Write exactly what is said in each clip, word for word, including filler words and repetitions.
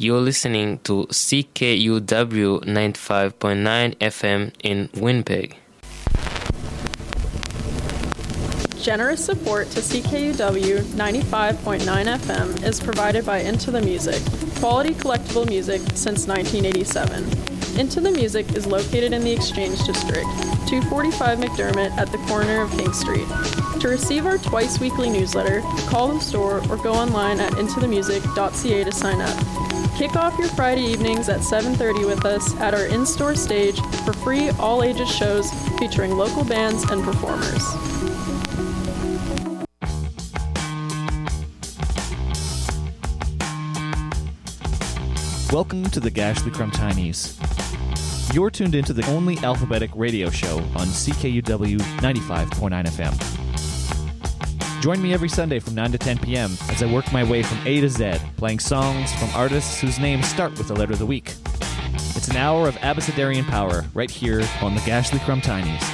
You're listening to C K U W ninety-five point nine F M in Winnipeg. Generous support to C K U W ninety-five point nine F M is provided by Into the Music, quality collectible music since nineteen eighty-seven. Into the Music is located in the Exchange District, two forty-five McDermott at the corner of King Street. To receive our twice-weekly newsletter, call the store or go online at into the music dot c a to sign up. Kick off your Friday evenings at seven thirty with us at our in-store stage for free all-ages shows featuring local bands and performers. Welcome to the Gashly Crumtinies. You're tuned into the only alphabetic radio show on C K U W ninety-five point nine F M. Join me every Sunday from nine to ten p.m. as I work my way from A to Z, playing songs from artists whose names start with the letter of the week. It's an hour of abecedarian power right here on the Gashly Crumtinies.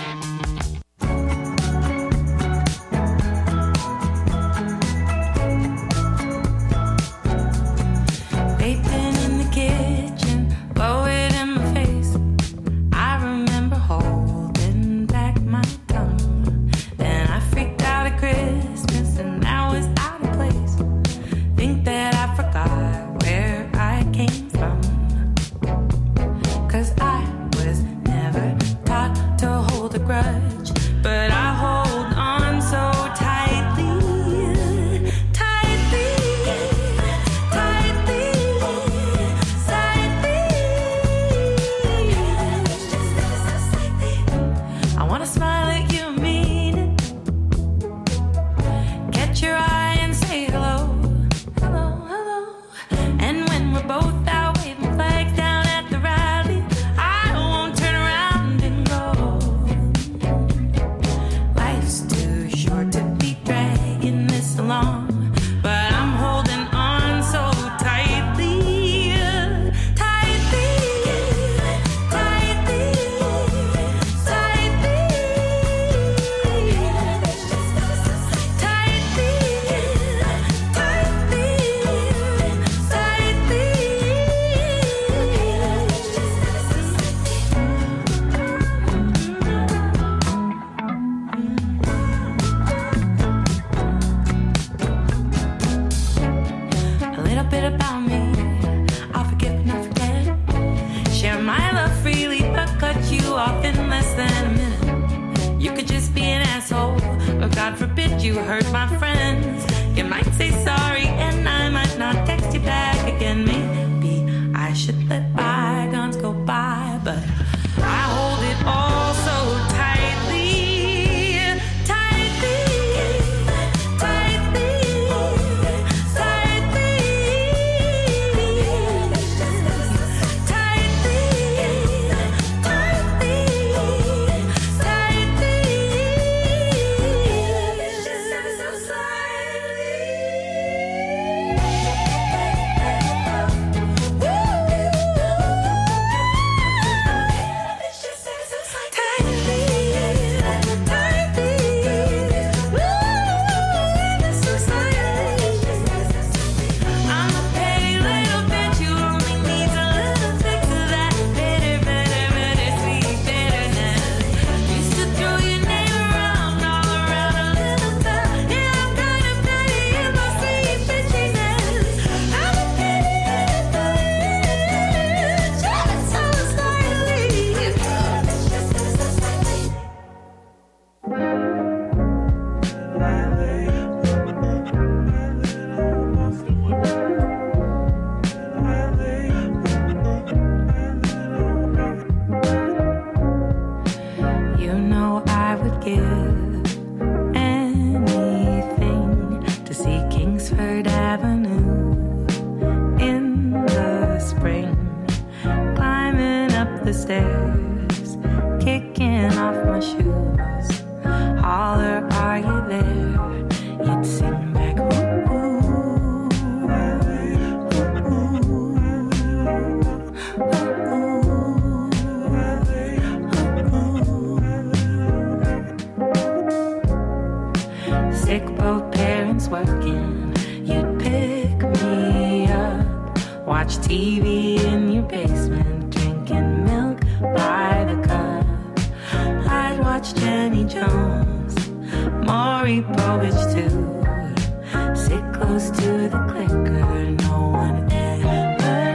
watch T V in your basement, drinking milk by the cup. I'd watch Jenny Jones, Maury Povich too. Sit close to the clicker, no one ever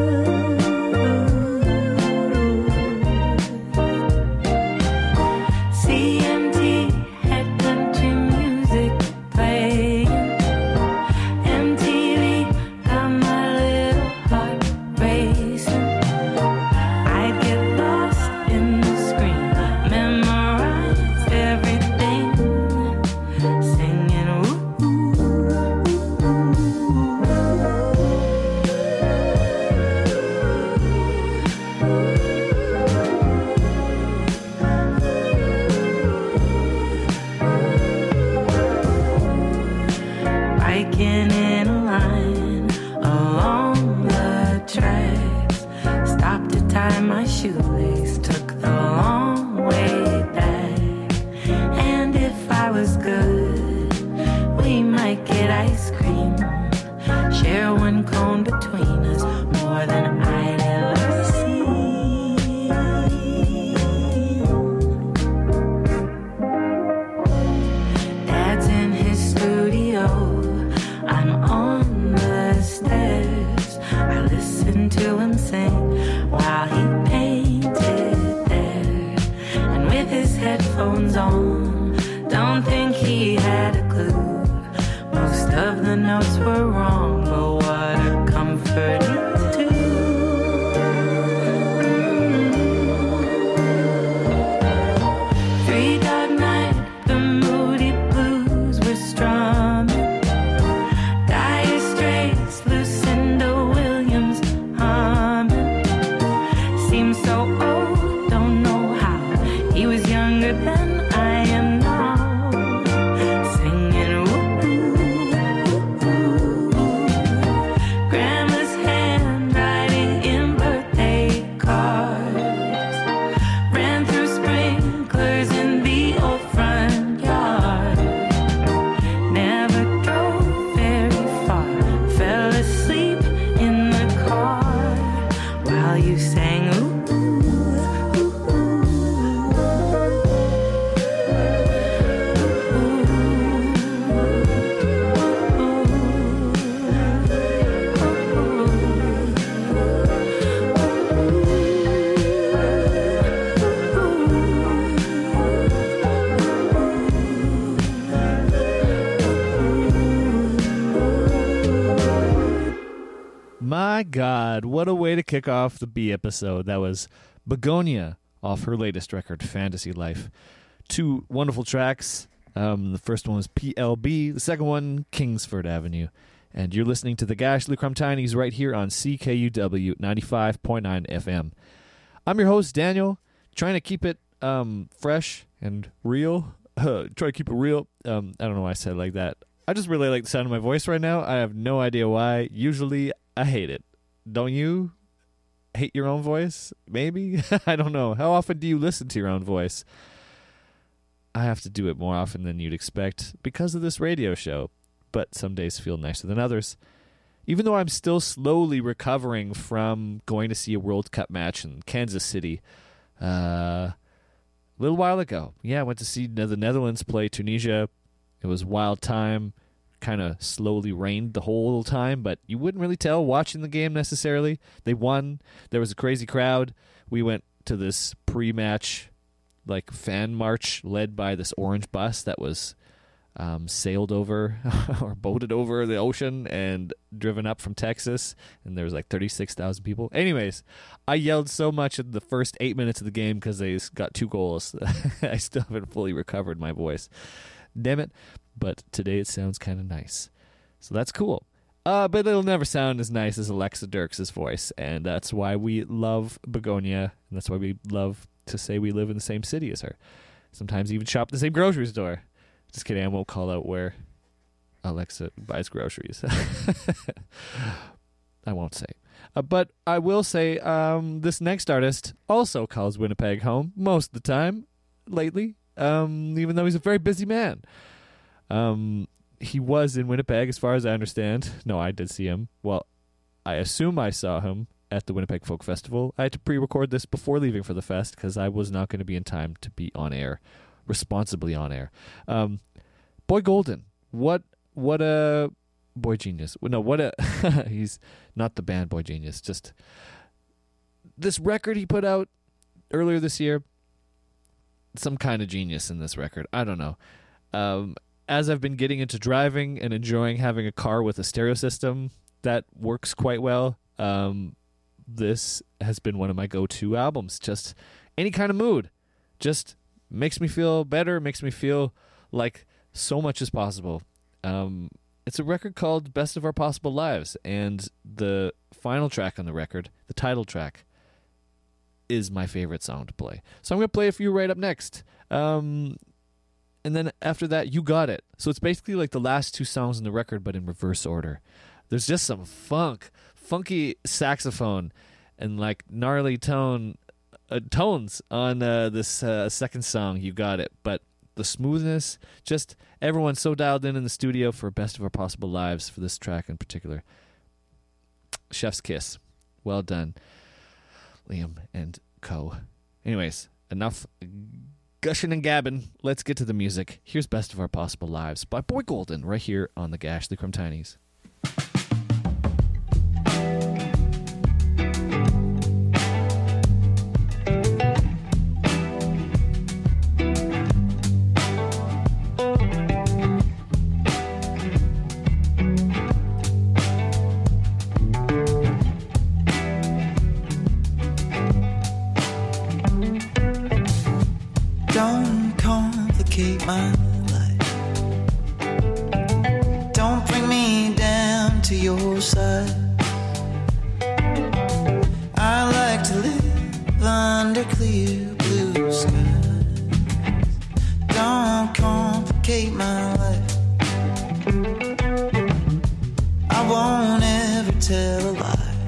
knew. C M T had country music playing. M T V got my little heart racing. I'd get lost in the screen, memorize everything, singing ooh, ooh, biking in a line along the tracks. Stopped to tie my shoelace, took the long way back. And if I was good, we might get ice cream. Share one cone between us, more than I'd ever seen. Dad's in his studio, I'm on the stairs. I listen to him sing while he painted there. And with his headphones on, don't think he had a clue. Most of the notes were wrong, but what a comforting tune. Three Dog Night, the Moody Blues were strumming. Dire Straits, Lucinda Williams humming. Seems so old, don't know how. He was younger than I am now, singing ooh, ooh, ooh, ooh. Grandma's handwriting in birthday cards ran through sprinklers in the old front yard. Never drove very far, fell asleep in the car while you sang ooh, ooh, ooh, My God, what a way to kick off the B episode. That was Begonia off her latest record, Fantasy Life. Two wonderful tracks. Um, the first one was P L B, the second one, Kingsford Avenue. And you're listening to the Gashly Crumb-Tinies right here on C K U W ninety-five point nine F M. I'm your host, Daniel, trying to keep it um, fresh and real. Uh, try to keep it real. Um, I don't know why I said it like that. I just really like the sound of my voice right now. I have no idea why. Usually, I hate it. Don't you hate your own voice? Maybe? I don't know. How often do you listen to your own voice? I have to do it more often than you'd expect because of this radio show. But some days feel nicer than others. Even though I'm still slowly recovering from going to see a World Cup match in Kansas City uh, a little while ago. Yeah, I went to see the Netherlands play Tunisia. It was a wild time. Kind of slowly rained the whole time, but you wouldn't really tell watching the game necessarily. They won. There was a crazy crowd. We went to this pre-match like fan march led by this orange bus that was um, sailed over or boated over the ocean and driven up from Texas, and there was like thirty-six thousand people. Anyways, I yelled so much in the first eight minutes of the game because they got two goals. I still haven't fully recovered my voice. Damn it. But today it sounds kind of nice. So that's cool. Uh, but it'll never sound as nice as Alexa Dirks' voice, and that's why we love Begonia, and that's why we love to say we live in the same city as her. Sometimes even shop at the same grocery store. Just kidding, I won't call out where Alexa buys groceries. I won't say. Uh, but I will say um, this next artist also calls Winnipeg home most of the time lately, um, even though he's a very busy man. Um, he was in Winnipeg, as far as I understand. No, I did see him. Well, I assume I saw him at the Winnipeg Folk Festival. I had to pre-record this before leaving for the fest because I was not going to be in time to be on air, responsibly on air. Um, Boy Golden, what what a Boy Genius. No, what a he's not the band Boy Genius. Just this record he put out earlier this year. Some kind of genius in this record. I don't know. Um, as I've been getting into driving and enjoying having a car with a stereo system that works quite well, um, this has been one of my go-to albums. Just any kind of mood. Just makes me feel better, makes me feel like so much is possible. Um, it's a record called Best of Our Possible Lives, and the final track on the record, the title track, is my favorite song to play. So I'm going to play it for you right up next. Um, and then after that, You Got It. So it's basically like the last two songs on the record, but in reverse order. There's just some funk, funky saxophone and like gnarly tone uh, tones on uh, this uh, second song, You Got It. But the smoothness, just everyone's so dialed in in the studio for Best of Our Possible Lives for this track in particular. Chef's kiss. Well done, Liam and co. Anyways, enough gushing and gabbing. Let's get to the music. Here's Best of Our Possible Lives by Boy Golden right here on the Gashly Crum Tinies. My life. Don't bring me down to your side. I like to live under clear blue skies. Don't complicate my life. I won't ever tell a lie.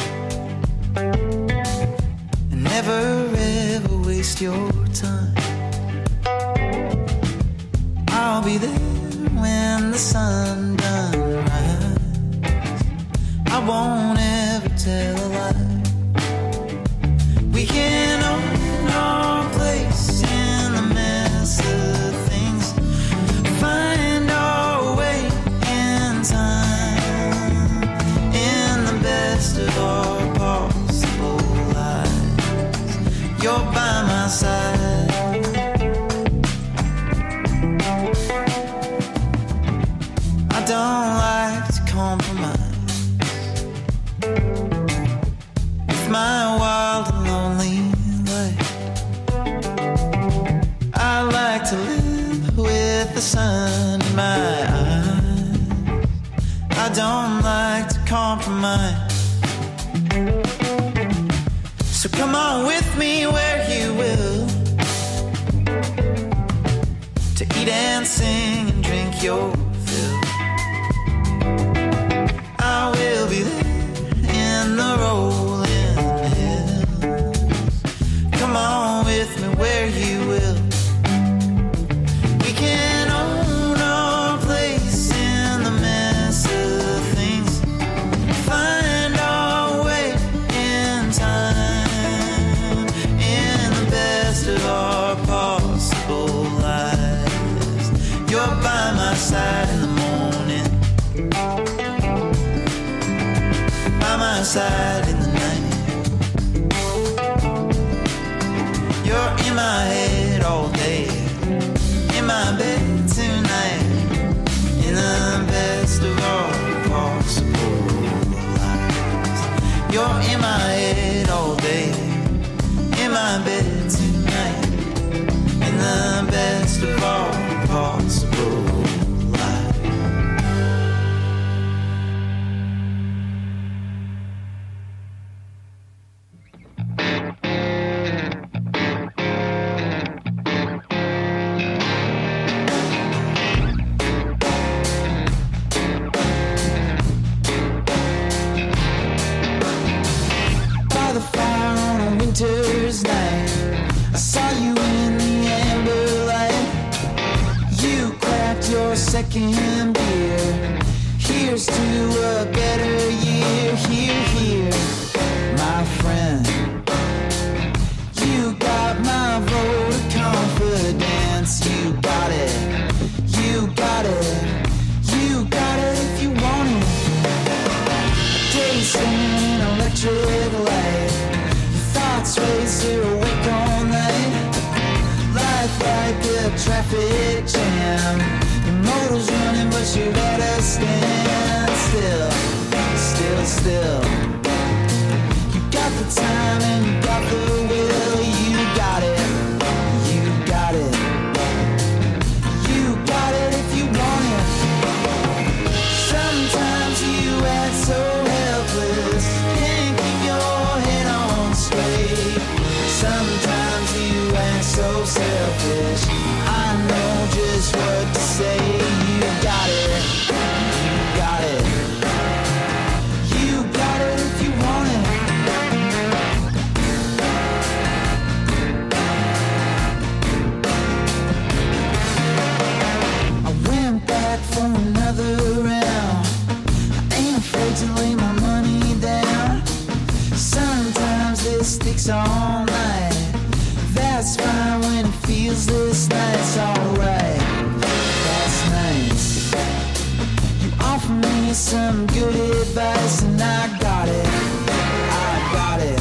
And never ever waste your time. I'll be there when the sun done rise. I won't ever tell a lie. We can own our place in the mess of things. Find our way in time. In the best of our possible lives. You're by my side. I don't like to compromise with my wild and lonely life. I like to live with the sun in my eyes. I don't like to compromise. So come on with me where you will, to eat and sing and drink your fill. I will be there in the rolling hills. Come on with me where you will. We can own our place in the mess of things. Find our way in time. In the best of our possible lives. You're by my side in the morning, by my side in the night. You're in my head all day, in my bed tonight. In the best of all possible lives. You're in my head all day, in my bed tonight. In the best of all possible lives. By the fire on a winter's night, I saw you in the amber light. You cracked your second beer. Here's to a better year. Here Instant electric light. Your thoughts race, you're awake all night. Life like a traffic jam. Your motor's running, but you let us stand still, still, still. You got the time and you got the will. You got it, you got it. You got it if you want it. Sometimes you act so helpless, can't keep your head on straight. Sometimes you act so selfish, I know just what to say. You got it, you got it. You got it if you want it. I went back for another round. I ain't afraid to lay my money down. Sometimes this sticks all night. That's fine when it feels this nice, alright. That's nice. You offer me some good advice and I got it. I got it.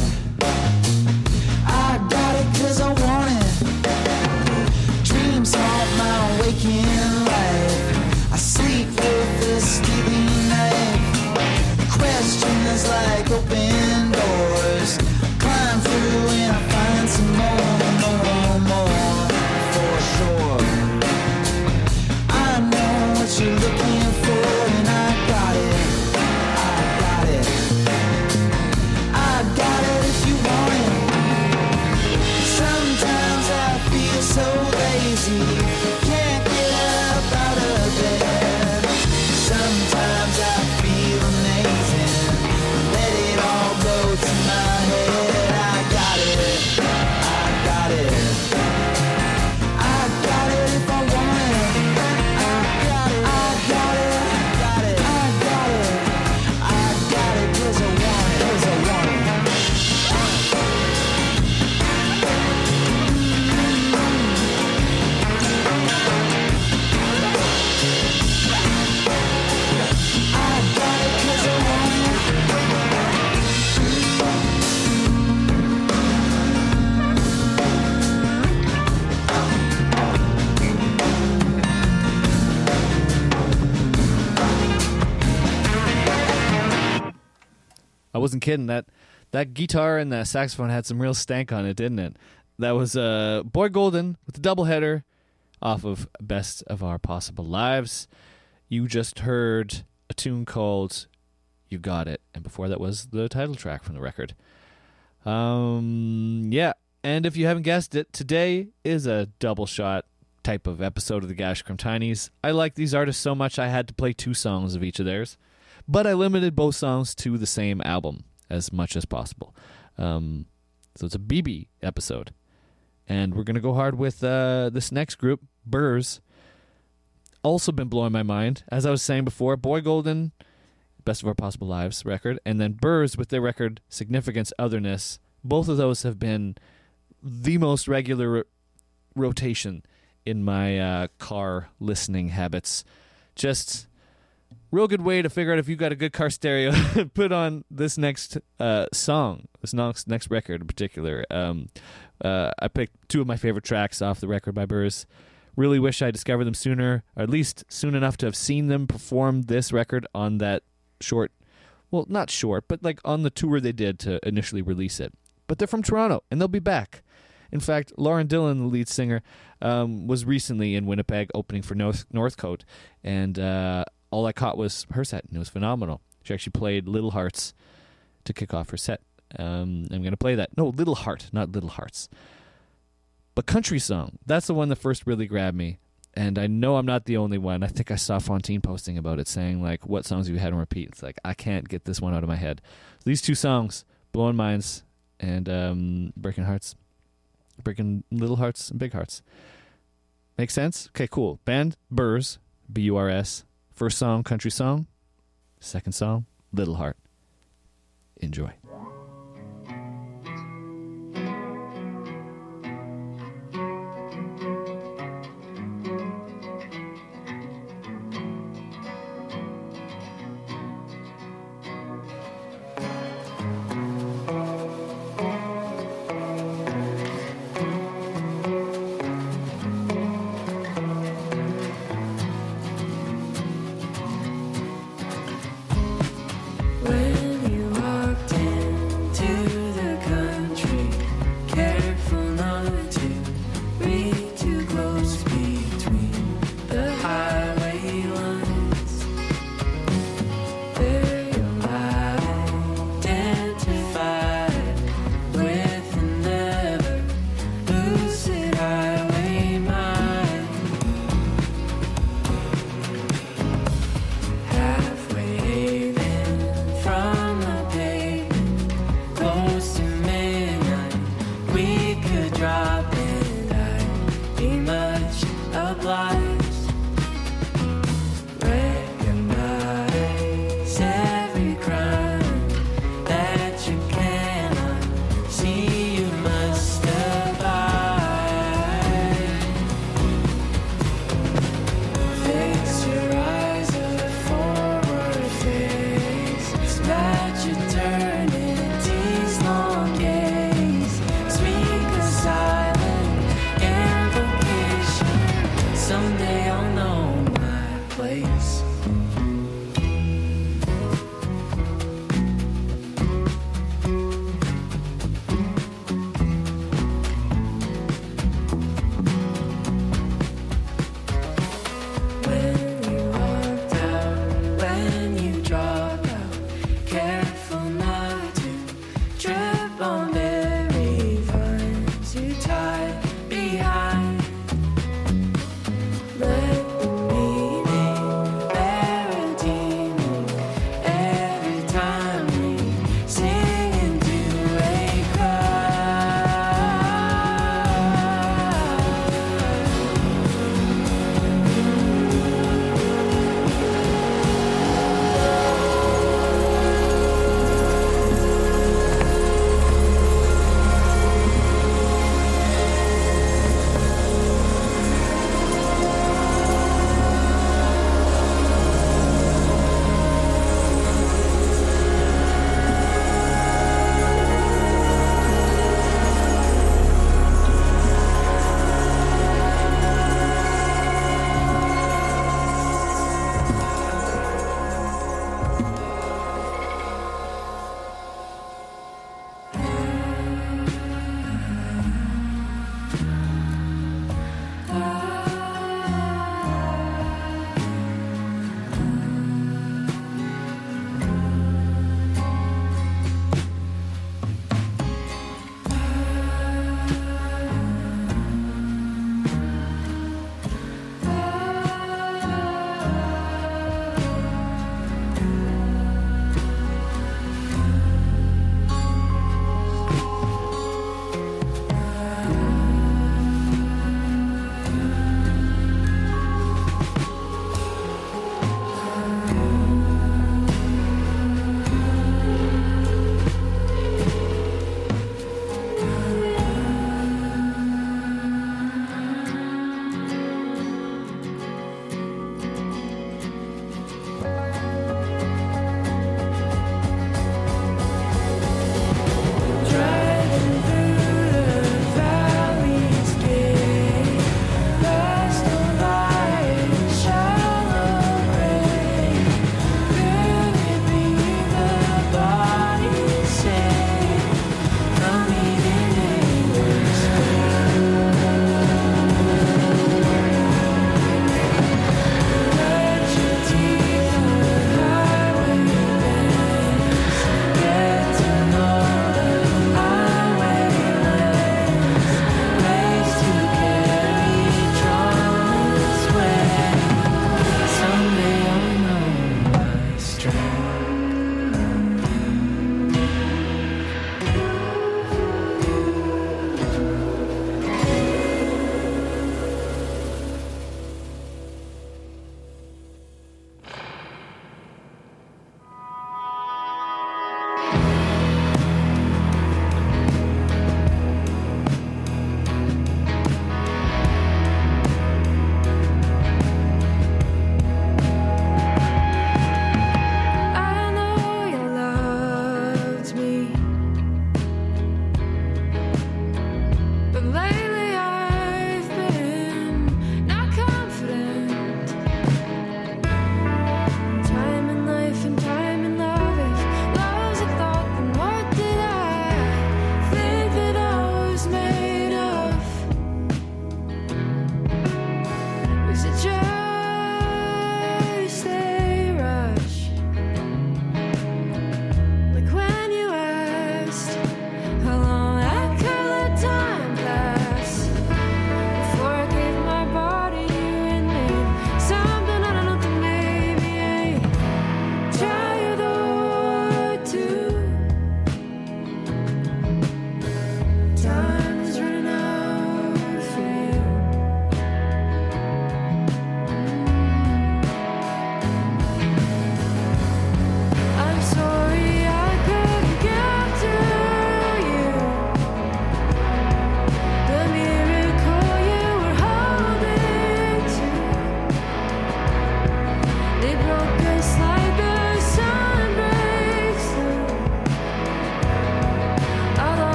I got it cause I want it. Dreams haunt my waking life. I sleep with a steely knife. Questions like open doors. Climb through and I find some more, more, more, for sure. I know what you're looking for and I got it, I got it. I got it if you want it. Sometimes I feel so lazy, can't get up out of bed. Sometimes I feel amazing, let it all go to my head. I got it, I got it. I got it if I want it. I got it, I got it, I got it, I got it. I got it cause I want it, cause I want it. I got it cause I want it. I wasn't kidding. That that guitar and that saxophone had some real stank on it, didn't it? That was uh, Boy Golden with the doubleheader off of Best of Our Possible Lives. You just heard a tune called You Got It, and before that was the title track from the record. Um, yeah, and if you haven't guessed it, today is a double shot type of episode of the Gashcrim Tinies. I like these artists so much I had to play two songs of each of theirs. But I limited both songs to the same album as much as possible. Um, so it's a B B episode. And we're going to go hard with uh, this next group, Burrs. Also been blowing my mind. As I was saying before, Boy Golden, Best of Our Possible Lives record, and then Burrs with their record Significance Otherness. Both of those have been the most regular ro- rotation in my uh, car listening habits. Just real good way to figure out if you got a good car stereo. Put on this next uh, song, this next next record in particular. Um, uh, I picked two of my favorite tracks off the record by Burrs. Really wish I discovered them sooner, or at least soon enough to have seen them perform this record on that short, well, not short, but like on the tour they did to initially release it. But they're from Toronto, and they'll be back. In fact, Lauren Dillon, the lead singer, um, was recently in Winnipeg opening for North Northcote, and uh, all I caught was her set, and it was phenomenal. She actually played Little Hearts to kick off her set. Um, I'm going to play that. No, Little Heart, not Little Hearts. But Country Song, that's the one that first really grabbed me. And I know I'm not the only one. I think I saw Fontaine posting about it, saying, like, what songs have you had on repeat? It's like, I can't get this one out of my head. So these two songs, Blowing Minds and um, Breaking Hearts. Breaking Little Hearts and Big Hearts. Make sense? Okay, cool. Band, Burrs, B U R S. First song, Country Song. Second song, Little Heart. Enjoy.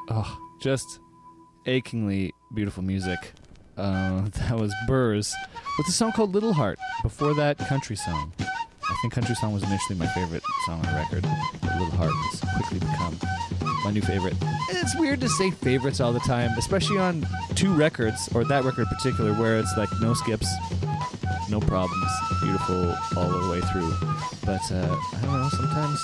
oh, just achingly beautiful music. Uh, that was Burrs with a song called Little Heart. Before that, Country Song. I think Country Song was initially my favorite song on the record, but Little Heart has quickly become my new favorite. And it's weird to say favorites all the time, especially on two records, or that record in particular, where it's like no skips, no problems, beautiful all the way through. But uh, I don't know, sometimes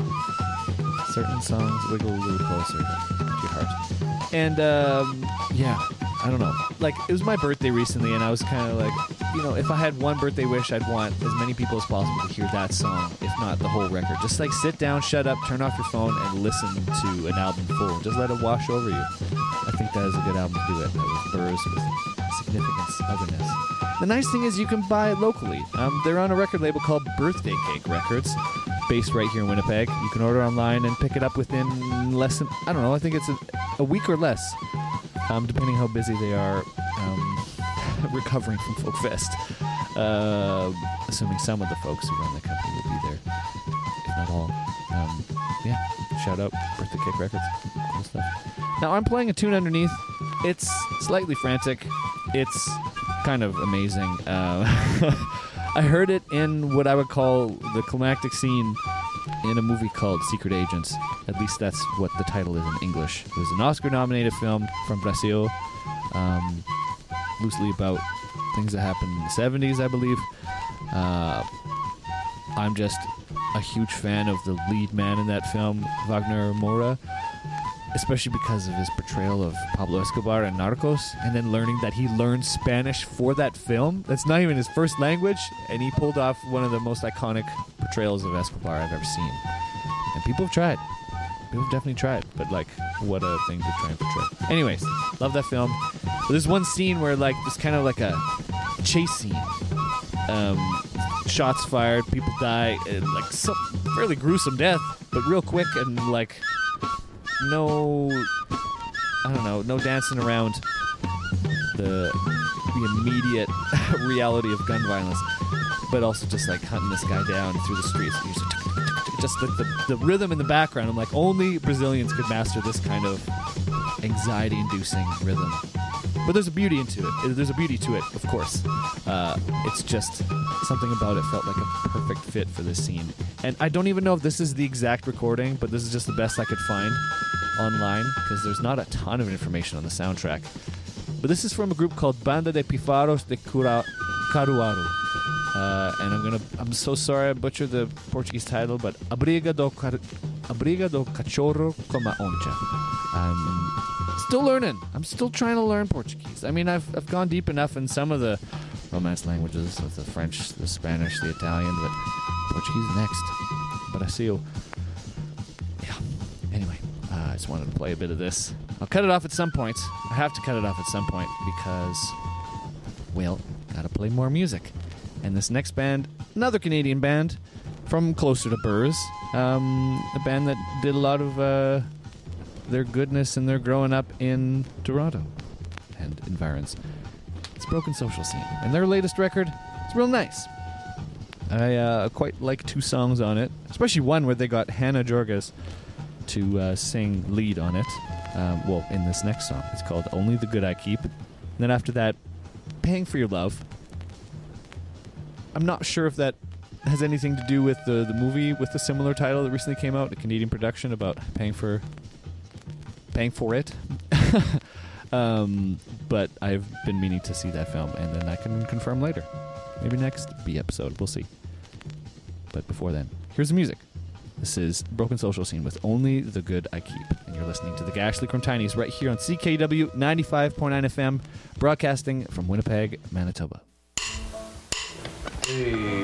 certain songs wiggle a little closer to your heart. And um, yeah, I don't know. Like, it was my birthday recently, and I was kind of like, you know, if I had one birthday wish, I'd want as many people as possible to hear that song, if not the whole record. Just like sit down, shut up, turn off your phone, and listen to an album full. Just let it wash over you. I think that is a good album to do it. It was Burrs with Significance Otherness. The nice thing is you can buy it locally. Um, they're on a record label called Birthday Cake Records, based right here in Winnipeg. You can order online and pick it up within less than, I don't know, I think it's a, a week or less, um, depending how busy they are um, recovering from Folk Fest. Uh, assuming some of the folks who run the company will be there, if not all. Um, yeah, shout out Birthday Cake Records. Cool stuff. Now, I'm playing a tune underneath. It's slightly frantic. It's kind of amazing. Uh, I heard it in what I would call the climactic scene in a movie called Secret Agents. At least that's what the title is in English. It was an Oscar-nominated film from Brazil, um, loosely about things that happened in the seventies, I believe. Uh, I'm just a huge fan of the lead man in that film, Wagner Moura, especially because of his portrayal of Pablo Escobar in Narcos, and then learning that he learned Spanish for that film. That's not even his first language, and he pulled off one of the most iconic portrayals of Escobar I've ever seen. And people have tried. People have definitely tried, but like, what a thing to try and portray. Anyways, love that film. But there's one scene where like, there's kind of like a chase scene. Um, shots fired, people die, and like some fairly gruesome death, but real quick and like, no, I don't know, no dancing around the the immediate reality of gun violence, but also just like hunting this guy down through the streets. And just just the, the, the rhythm in the background. I'm like, only Brazilians could master this kind of anxiety-inducing rhythm. But there's a beauty into it. There's a beauty to it, of course. Uh, it's just something about it felt like a perfect fit for this scene. And I don't even know if this is the exact recording, but this is just the best I could find online, because there's not a ton of information on the soundtrack. But this is from a group called Banda de Pífaros de Cura- Caruaru. Uh, and I'm gonna. I'm so sorry I butchered the Portuguese title, but Abriga do, Car- Abriga do Cachorro com a Onça. I'm still learning. I'm still trying to learn Portuguese. I mean, I've I've gone deep enough in some of the Romance languages, with the French, the Spanish, the Italian, but Portuguese next. Brasil. Yeah. Anyway, uh, I just wanted to play a bit of this. I'll cut it off at some point. I have to cut it off at some point because, well, gotta play more music. And this next band, another Canadian band from closer to Burrs, um, a band that did a lot of uh, their goodness and their growing up in Toronto and environs. It's Broken Social Scene. And their latest record, it's real nice. I uh, quite like two songs on it, especially one where they got Hannah Jorges to uh, sing lead on it. Um, well, in this next song. It's called Only the Good I Keep. And then after that, Paying for Your Love. I'm not sure if that has anything to do with the, the movie with the similar title that recently came out, a Canadian production about paying for paying for it. um, but I've been meaning to see that film, and then I can confirm later. Maybe next B episode. We'll see. But before then, here's the music. This is Broken Social Scene with Only the Good I Keep. And you're listening to the Gashly Crontinis right here on C K W ninety-five point nine F M, broadcasting from Winnipeg, Manitoba. Hey.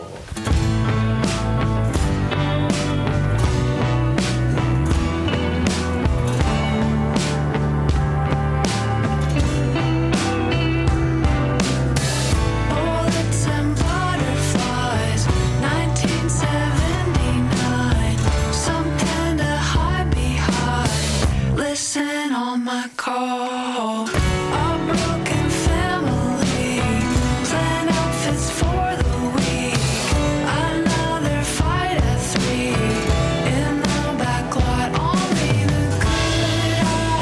Call a broken family, plan outfits for the week, another fight at three, in the back lot, only the good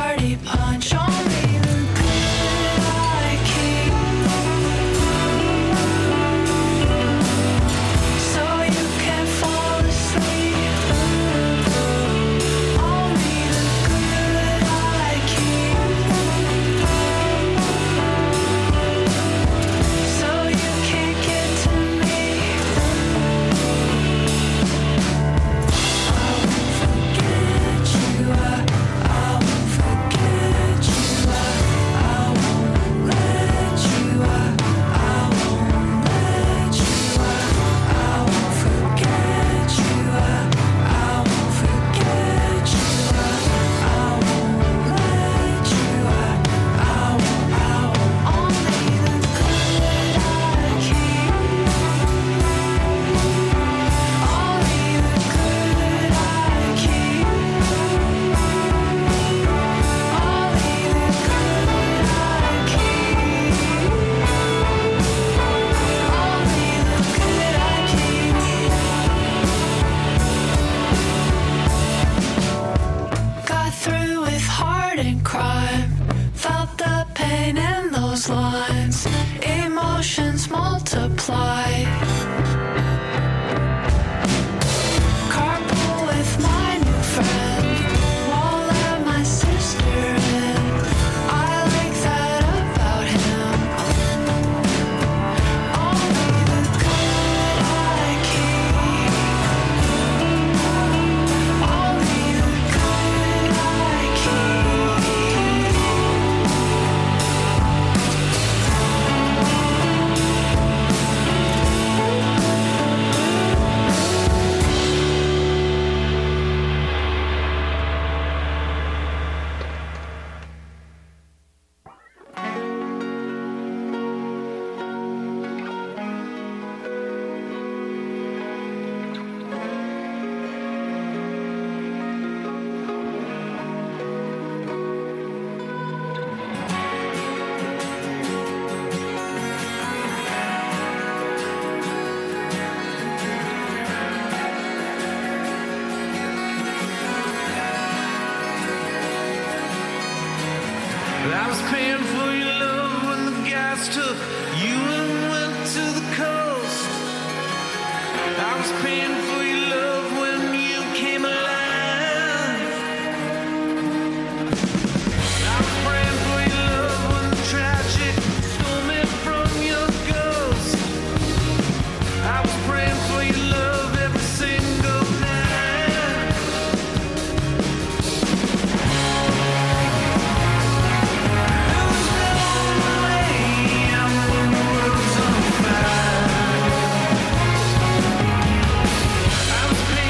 party punch. Only the good I keep, so you can fall asleep. Only the good I keep, so you can't get to me. I won't forget you. I, I won't forget you. I, I won't let you. I, I won't let you. I, I won't forget you. I, I won't forget you. I, I won't let you. I, I won't, I won't. Only the good I keep, only the good I keep, only the good I keep, only the good I keep. Got through with heart and crime, felt the pain in those lines, emotions multiply. Carpool with my new friend, won't let my sister in. I like that about him. Only the good I keep, only the good I keep. I was paying for your love when the gas took you and went to the coast. I was paying for your love when you came alive. I was praying for your love when the tragic stole me from your ghost. I was praying for your love every single night. There was no way when the world's on fire. I was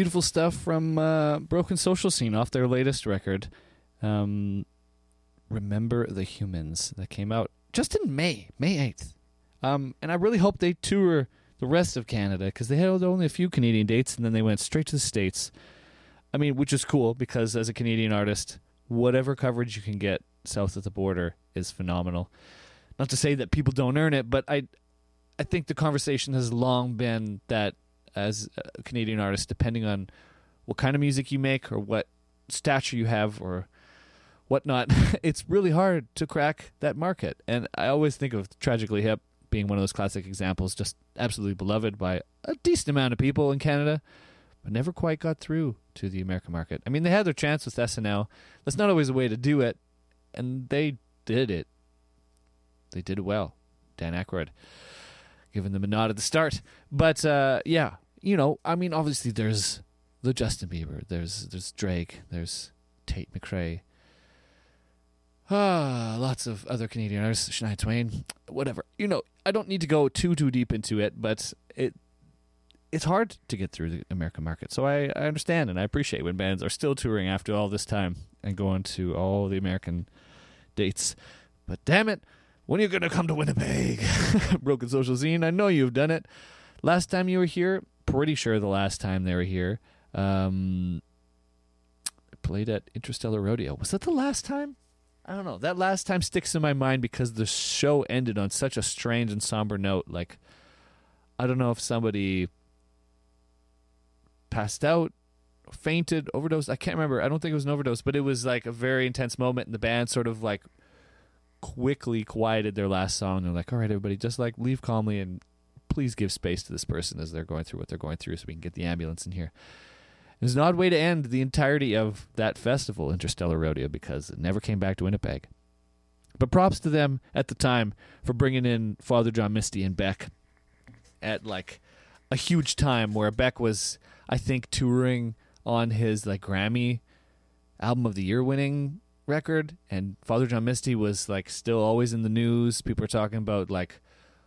beautiful stuff from uh, Broken Social Scene off their latest record, um, Remember the Humans, that came out just in May, May eighth. Um, and I really hope they tour the rest of Canada, because they had only a few Canadian dates, and then they went straight to the States. I mean, which is cool, because as a Canadian artist, whatever coverage you can get south of the border is phenomenal. Not to say that people don't earn it, but I, I think the conversation has long been that as a Canadian artist, depending on what kind of music you make or what stature you have or whatnot, it's really hard to crack that market. And I always think of Tragically Hip being one of those classic examples, just absolutely beloved by a decent amount of people in Canada, but never quite got through to the American market. I mean, they had their chance with S N L. That's not always a way to do it, and they did it. They did it well. Dan Aykroyd giving them a nod at the start. But, uh, yeah, you know, I mean, obviously there's the Justin Bieber, there's there's Drake, there's Tate McRae, ah, lots of other Canadian artists, Shania Twain, whatever. You know, I don't need to go too, too deep into it, but it it's hard to get through the American market. So I, I understand and I appreciate when bands are still touring after all this time and going to all the American dates. But damn it, when are you going to come to Winnipeg? Broken Social Scene, I know you've done it. Last time you were here, pretty sure the last time they were here, um, played at Interstellar Rodeo. Was that the last time? I don't know. That last time sticks in my mind because the show ended on such a strange and somber note. Like, I don't know if somebody passed out, fainted, overdosed. I can't remember. I don't think it was an overdose, but it was like a very intense moment, and the band sort of like quickly quieted their last song. They're like, all right, everybody, just like leave calmly and please give space to this person as they're going through what they're going through so we can get the ambulance in here. It was an odd way to end the entirety of that festival, Interstellar Rodeo, because it never came back to Winnipeg. But props to them at the time for bringing in Father John Misty and Beck at like a huge time where Beck was, I think, touring on his like Grammy Album of the Year winning record, and Father John Misty was like still always in the news. People were talking about like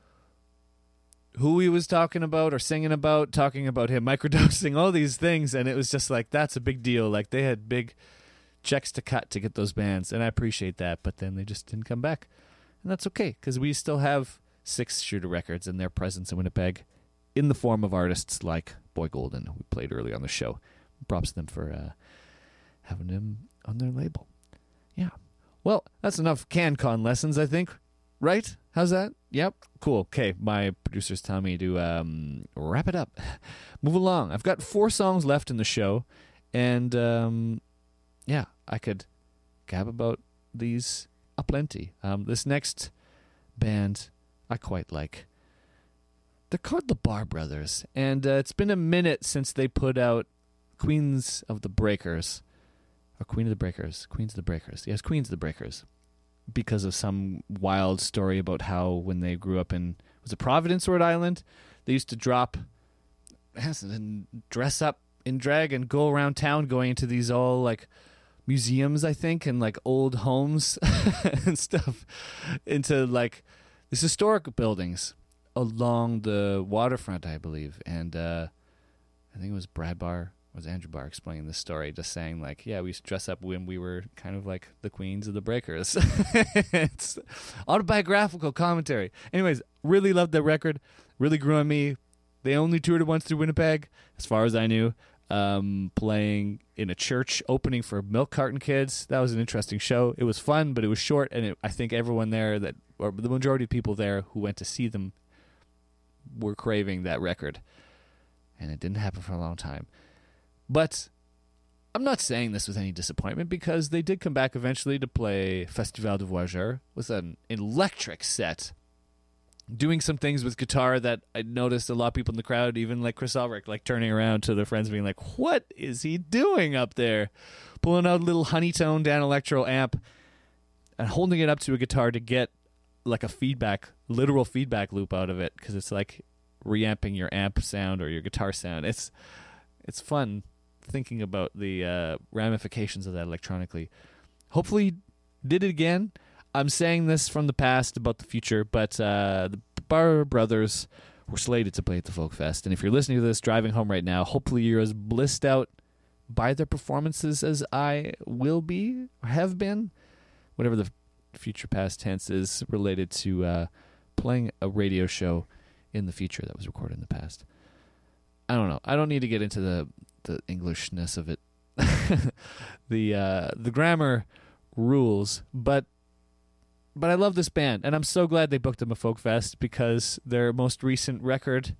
who he was talking about or singing about, talking about him microdosing, all these things, and it was just like, that's a big deal. Like, they had big checks to cut to get those bands, and I appreciate that, but then they just didn't come back. And that's okay, because we still have Six Shooter Records and their presence in Winnipeg in the form of artists like Boy Golden, who we played early on the show. Props to them for uh, having him on their label. Yeah. Well, that's enough CanCon lessons, I think. Right? How's that? Yep. Cool. Okay. My producer's telling me to um, wrap it up. Move along. I've got four songs left in the show. And, um, yeah, I could gab about these aplenty. Um, this next band I quite like. They're called the Bar Brothers. And uh, it's been a minute since they put out Queens of the Breakers. Or Queen of the Breakers. Queens of the Breakers. Yes, Queens of the Breakers. Because of some wild story about how when they grew up in, was it Providence, Rhode Island, they used to drop and dress up in drag and go around town going into these all like museums, I think, and like old homes and stuff, into like these historic buildings along the waterfront, I believe. And uh, I think it was Brad Barr, was Andrew Barr explaining this story, just saying like, yeah, we used to dress up when we were kind of like the Queens of the Breakers. It's autobiographical commentary. Anyways, really loved that record. Really grew on me. They only toured it once through Winnipeg, as far as I knew, um, playing in a church, opening for Milk Carton Kids. That was an interesting show. It was fun, but it was short, and it, I think everyone there, that, or the majority of people there who went to see them, were craving that record. And it didn't happen for a long time. But I'm not saying this with any disappointment, because they did come back eventually to play Festival de Voyageurs with an electric set, doing some things with guitar that I noticed a lot of people in the crowd, even like Chris Ulrich, like turning around to their friends being like, what is he doing up there? Pulling out a little Honeytone Dan Electro amp and holding it up to a guitar to get like a feedback, literal feedback loop out of it, because it's like reamping your amp sound or your guitar sound. It's it's fun thinking about the uh, ramifications of that electronically. Hopefully did it again. I'm saying this from the past about the future, but uh, the Bar Brothers were slated to play at the Folk Fest. And if you're listening to this driving home right now, hopefully you're as blissed out by their performances as I will be or have been, whatever the future past tense is related to uh, playing a radio show in the future that was recorded in the past. I don't know. I don't need to get into the, the Englishness of it. the uh, the grammar rules, but but I love this band, and I'm so glad they booked them a Folk Fest because their most recent record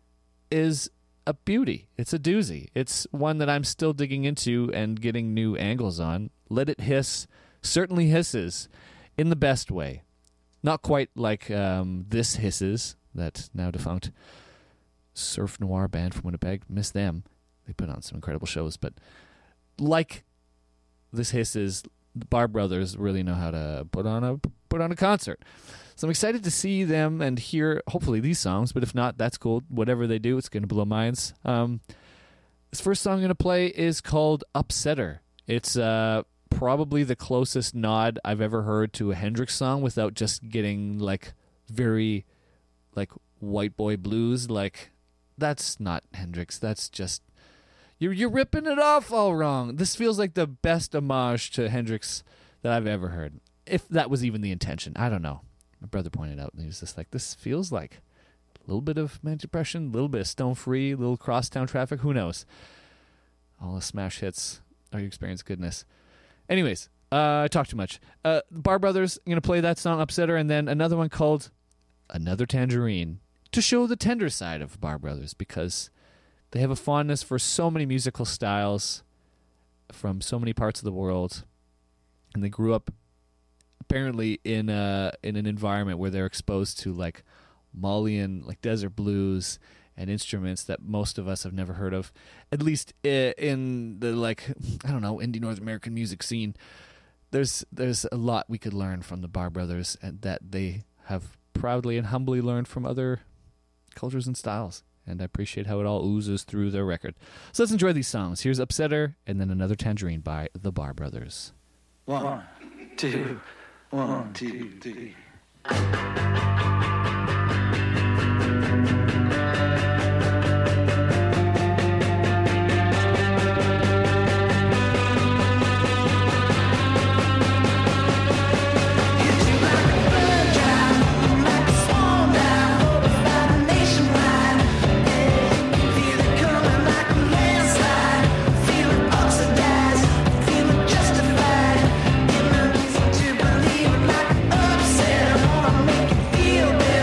is a beauty. It's a doozy. It's one that I'm still digging into and getting new angles on. Let It Hiss certainly hisses in the best way. Not quite like um, This Hisses, that now defunct surf noir band from Winnipeg. Miss them. They put on some incredible shows, but like This Hisses, the Bar Brothers really know how to put on a put on a concert. So I'm excited to see them and hear, hopefully, these songs, but if not, that's cool. Whatever they do, it's going to blow minds. Um, this first song I'm going to play is called Upsetter. It's uh, probably the closest nod I've ever heard to a Hendrix song without just getting, like, very, like, white boy blues. Like, that's not Hendrix. That's just... You're, you're ripping it off all wrong. This feels like the best homage to Hendrix that I've ever heard. If that was even the intention. I don't know. My brother pointed out, and he was just like, this feels like a little bit of Manic Depression, a little bit of Stone Free, a little Crosstown Traffic. Who knows? All the smash hits. Are you experiencing goodness? Anyways, uh, I talked too much. Uh, Bar Brothers, I'm going to play that song, Upsetter, and then another one called Another Tangerine to show the tender side of Bar Brothers because they have a fondness for so many musical styles from so many parts of the world, and they grew up apparently in a in an environment where they're exposed to like Malian, like desert blues and instruments that most of us have never heard of, at least in the like I don't know indie North American music scene. There's there's a lot we could learn from the Bar Brothers, and that they have proudly and humbly learned from other cultures and styles. And I appreciate how it all oozes through their record. So let's enjoy these songs. Here's Upsetter, and then Another Tangerine by the Bar Brothers. One, two, one, two, three. Feel better.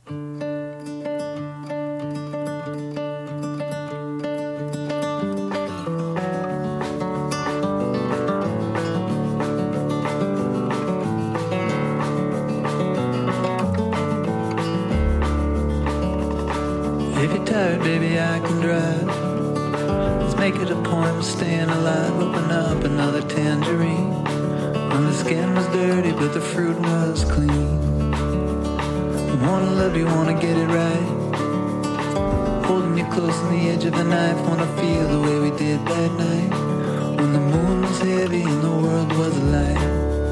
If you're tired, baby, I can drive. Let's make it a point of staying alive. Open up another tangerine. And the skin was dirty, but the fruit was clean. Wanna love you, wanna get it right. Holding you close on the edge of a knife. Wanna feel the way we did that night, when the moon was heavy and the world was alight.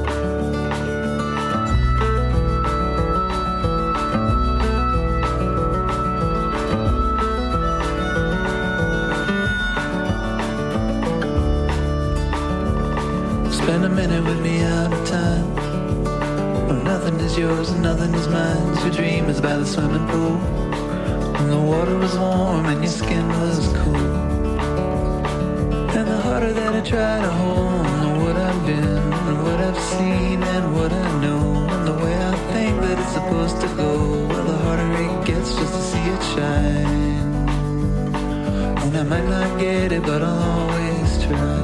Spend a minute with me out of time, where nothing is yours and nothing is mine. Your dream is by the swimming pool, when the water was warm and your skin was cool. And the harder that I try to hold on what I've been and what I've seen and what I know, and the way I think that it's supposed to go, well, the harder it gets just to see it shine. And I might not get it, but I'll always try.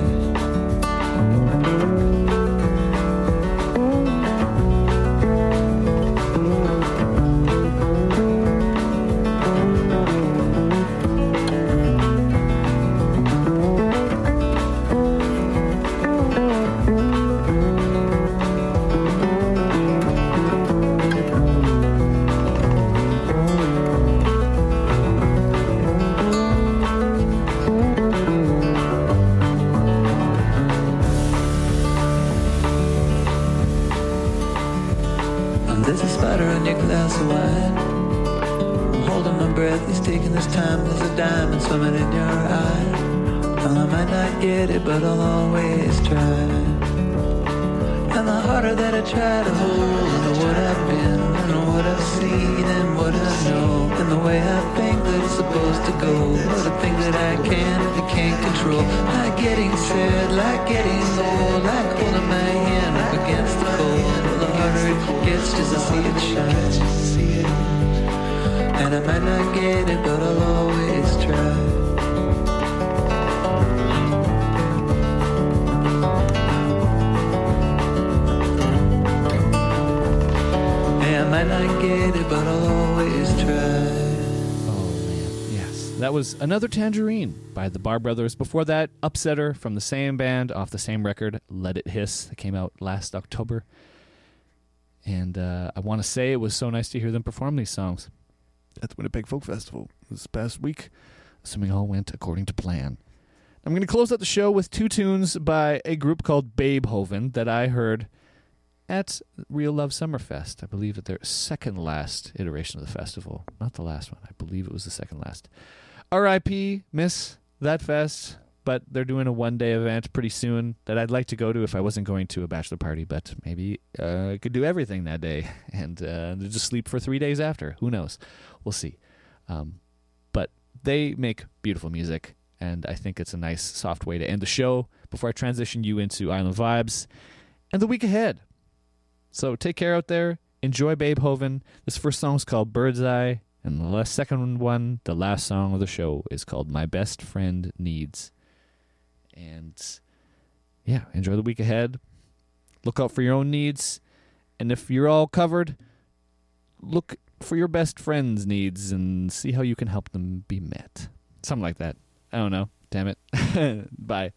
There's a spider in your glass of wine. I'm holding my breath, he's taking his time. There's a diamond swimming in your eye. Well, I might not get it, but I'll always try. And the harder that I try to hold on to what I've been and what I've seen and what I know, and the way I think that it's supposed to go, or the things that I can and can't control, like getting sad, like getting old, like holding my hand up against the cold. Well, the harder it gets just to see it shine. And I might not get it, but I'll always try. I might not get it, but I'll always try. Oh, man. Yes. That was Another Tangerine by the Bar Brothers. Before that, Upsetter from the same band off the same record, Let It Hiss, that came out last October. And uh, I want to say it was so nice to hear them perform these songs at the Winnipeg Folk Festival this past week, assuming all went according to plan. I'm going to close out the show with two tunes by a group called Babehoven that I heard at Real Love Summerfest. I believe at their second last iteration of the festival. Not the last one. I believe it was the second last. R I P miss that fest, but they're doing a one-day event pretty soon that I'd like to go to if I wasn't going to a bachelor party, but maybe uh, I could do everything that day and uh, just sleep for three days after. Who knows? We'll see. Um, but they make beautiful music, and I think it's a nice, soft way to end the show before I transition you into Island Vibes and the week ahead. So take care out there. Enjoy Babehoven. This first song is called Bird's Eye, and the last, second one, the last song of the show, is called My Best Friend Needs. And yeah, enjoy the week ahead. Look out for your own needs. And if you're all covered, look for your best friend's needs and see how you can help them be met. Something like that. I don't know. Damn it. Bye.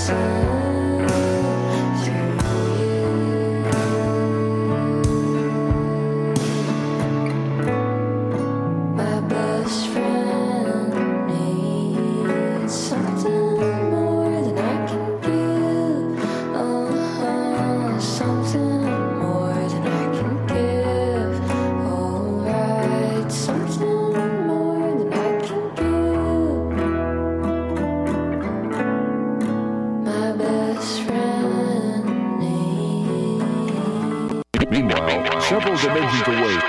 Several dimensions away.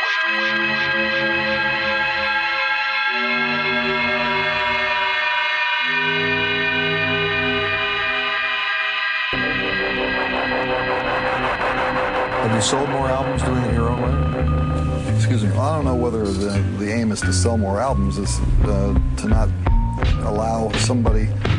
Have you sold more albums doing it your own way? Excuse me. Well, I don't know whether the, the aim is to sell more albums, is uh, to not allow somebody